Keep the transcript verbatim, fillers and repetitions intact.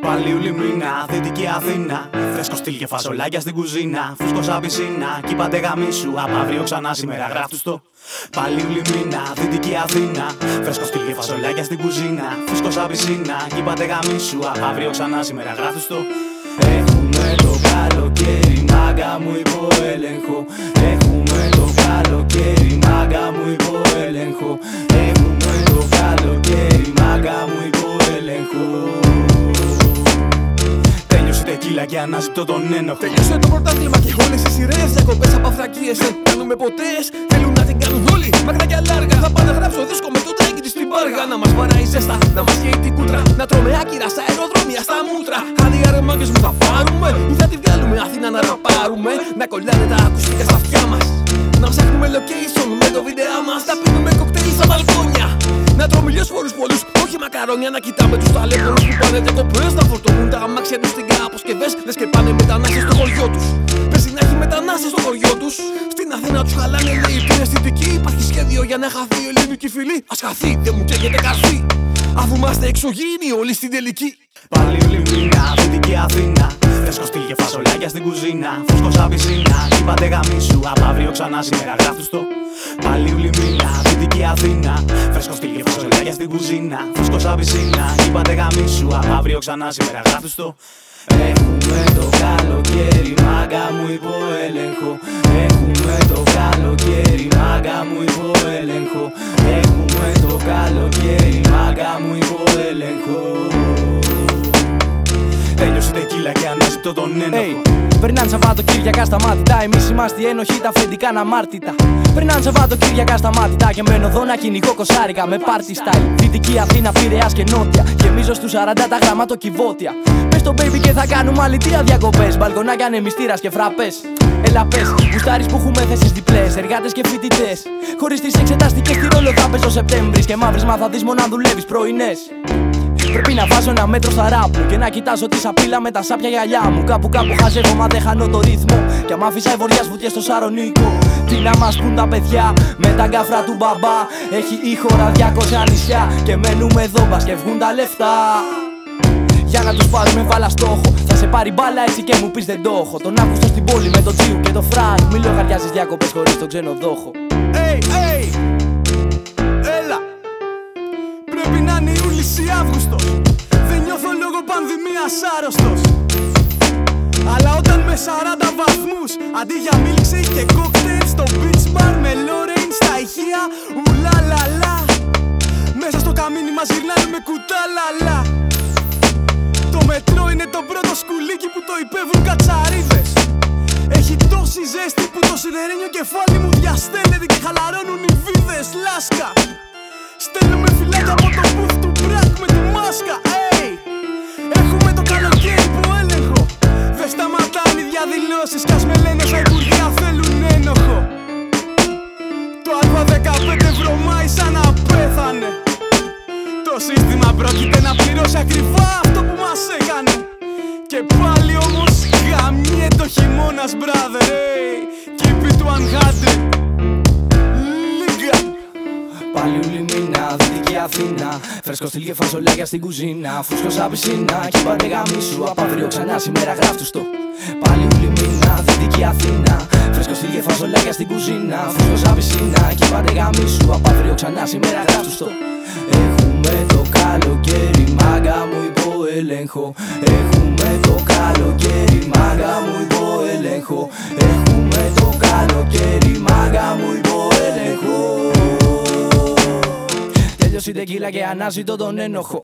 Παλιούλη μήνα, Δυτική Αθήνα. Φρέσκο στυλ και φασολάκια στην κουζίνα. Φούσκο σαν πισίνα, κι είπατε γαμίσου. Απ' αύριο ξανά σήμερα γράφτου στο. Παλιούλη μήνα, Δυτική Αθήνα. Φρέσκο στυλ και φασολάκια στην κουζίνα. Φούσκο σαν πισίνα, κι είπατε γαμίσου. Απ' αύριο ξανά σήμερα γράφτου στο. Έχουμε το καλοκαίρι, μάγκα μου υπό έλεγχο. Έχουμε το καλοκαίρι, μάγκα μου υπό έλεγχο. Έχουμε το καλοκαίρι, μάγκα μου υπό έλεγχο. Τέλειωσε τεκίλα και ανάζητω τον ένοχο. Τέλειωσε το πρωτάθλημα και όλες οι σειρές. Διακοπές από αυθρακίες δεν κάνουμε ποτέ. Θέλουν να την κάνουν όλοι, μακριά και λάργα. Θα πάω να γράψω δίσκο με το τρέκι της στην πάργα. Να μας βαράει ζέστα, να μας καίει την κούτρα. Να τρώμε άκυρα στα αεροδρόμια, στα μούτρα. Άδεια ρε μάγκες μου θα πάρουμε ή θα τη βγάλουμε Αθήνα να ραπάρουμε. Να κολλάνε τα ακουστικά στα αυτιά μας. Να ψάχνουμε location με το βίντεο μας. Να πίνουμε κοκτέιλ στα μπαλκόνια. Να τρώμε λιωσφόρους πολλούς, όχι μακαρόνια. Να κοιτάμε τους ταλέπορους που πάνε διακοπές. Να φορτώνουν τα αμάξια τους στην αποσκευές. Λες και πάνε μετανάστες στο χωριό τους. Πες να έχει μετανάστες στο χωριό τους. Στην Αθήνα τους χαλάνε λέει την αισθητική. Υπάρχει σχέδιο για να χαθεί η ελληνική φυλή. Ας χαθεί, δεν μου καίγεται καρφί. Αφού είμαστε εξωγήινοι όλοι στην τελική. Παλιούλη μήνα, Δυτική Αθήνα. Φρέσκο στυλ και φασολάκια στην κουζίνα. Φούσκο σαν πισίνα, κι είπατε γαμίσου. Απ' αύριο ξανά σήμερα γράφτου στο. Παλιούλη μήνα, Δυτική Αθήνα. Φρέσκο στυλ και φασολάκια στην κουζίνα. Φούσκο σαν πισίνα, κι είπατε γαμίσου. Απ' αύριο ξανά σήμερα γράφτου στο. Έχουμε το καλοκαίρι, μάγκα μου υπό έλεγχο. Έχουμε το καλοκαίρι, μάγκα μου υπό έλεγχο. Έχουμε το καλοκαίρι, μάγκα μου υπό έλεγχο. Τέλειωσε τεκίλα και ανάζητω τον ένοχο. Hey, περνάνε Σαββατοκύριακα στα μάτια. Εμείς είμαστε οι ένοχοι, τα αφεντικά αναμάρτητα. Περνάνε Σαββατοκύριακα στα μάτια. Και μένω εδώ να κυνηγώ κοσάρικα με party style. Δυτική Αθήνα, Πειραιάς και Νότια. Γεμίζω στους σαράντα τα γραμματοκιβώτια. Πες το baby και θα κάνουμε αλητία διακοπές. Μπαλκονάκια ανεμιστήρας και φραπές. Έλα πες, γουστάρεις που έχουμε θέσεις διπλές. Εργάτες και φοιτητές. Χωρίς τις εξεταστικές τι ρόλο θα πες ο Σεπτέμβρης. Και μαύρης μα θα δεις μόνο αν δουλεύεις πρωινές. Πρέπει να βάζω ένα μέτρο στα ράπ μου και να κοιτάζω τη σαπίλα με τα σάπια γυαλιά μου. Κάπου κάπου χαζεύω μα δεν χάνω το ρυθμό. Κι άμα άφησα ευωριάς βουτιές στο Σαρονίκο. Τι να μας πουν τα παιδιά με τα γκάφρα του μπαμπά. Έχει η χώρα διακόσια νησιά και μένουμε εδώ μπας και βγουν τα λεφτά. Για να τους πάρουμε βάλα στόχο. Θα σε πάρει μπάλα έτσι και μου πεις δεν το έχω. Τον Αύγουστο στην πόλη με το Τζίου και το Φρανκ. Μη λογαριάζεις διακοπές χωρίς τον ξενοδόχο. Hey, hey. Έλα. Πρέπει να είναι Ιούλης ή Αύγουστος. Δεν νιώθω λόγω πανδημίας άρρωστος. Αλλά όταν με σαράντα βαθμούς αντί για milkshake και κόκτελ στο beach bar με Lorraine στα ηχεία ουλαλαλα. Μέσα στο καμίνι μας γυρνάνε με κουτάλαλα. Το μετρό είναι το πρώτο σκουλίκι που το υπέβουν κατσαρίδες. Έχει τόση ζέστη που το σιδερένιο κεφάλι μου διαστέλλεται και χαλαρώνουν οι βίδες λάσκα. Στέλνουμε φυλάκια από το booth του Μπρακ με τη μάσκα. Hey. Έχουμε το καλοκαίρι που έλεγχο. Δεν σταματάνε οι διαδηλώσεις κι ας με λένε στα υπουργεία θέλουν ένοχο. Το Α δεκαπέντε βρωμάει σαν να πέθανε. Το σύστημα πρόκειται να πληρώσει ακριβά αυτό που μας έκανε. Και πάλι όμως γαμιέται ο χειμώνας brother. Hey. Keep it one hundred. Παλιούλη μήνα, Δυτική Αθήνα. Φρέσκο στυλ και φασολάκια στην κουζίνα. Φούσκο σαν πισίνα, κι είπατε γαμίσου. Απ' αύριο ξανά σήμερα γράφτου στο. Παλιούλη μήνα, Δυτική Αθήνα. Φρέσκο στυλ και φασολάκια στην κουζίνα. Φούσκο σαν πισίνα, κι είπατε γαμίσου. Απ' αύριο ξανά σήμερα γράφτου στο. Έχουμε το καλοκαίρι, μάγκα μου υπό έλεγχο. Έχουμε το καλοκαίρι, μάγκα μου υπό έλεγχο. Έχουμε το καλοκαίρι, μάγκα μου υπό έλεγχο. Τέλειωσε η τεκίλα και ανάζητω τον ένοχο.